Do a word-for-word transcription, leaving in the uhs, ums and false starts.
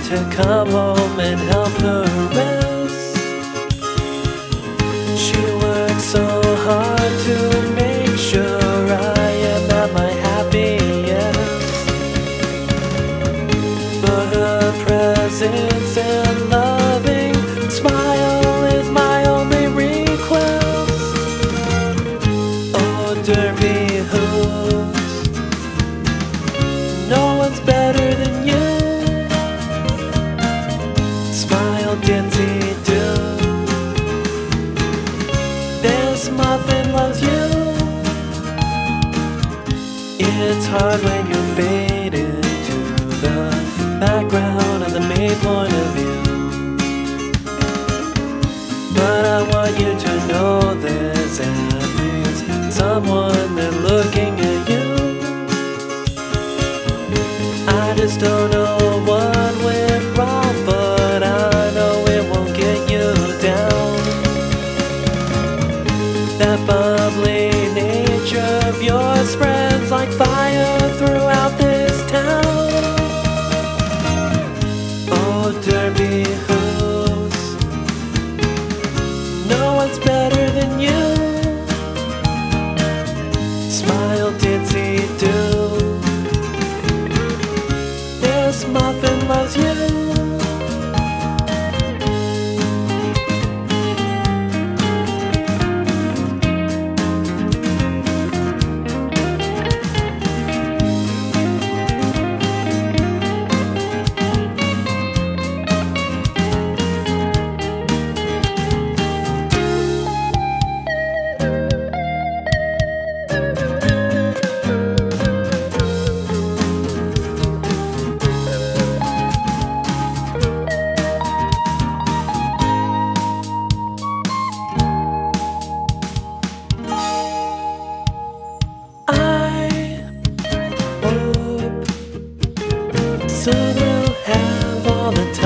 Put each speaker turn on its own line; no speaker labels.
to come home and help her rest. She works so hard to make sure I am at my happiest. But her presence and loving smile is my only request. Oh, Derby hooves, no one's better than you. Smile, Dinsey do. This muffin loves you. It's hard when you're faded to the background of the main point of view. But I want you to know there's at least someone that's looking at you. I just don't know what went wrong, but I know it won't get you down. That bubbly nature of yours spreads like fire throughout this town. Oh, Derby hooves, no one's better than you. Smile, Dinsey do. This muffin loves you. Soon we'll have all the time.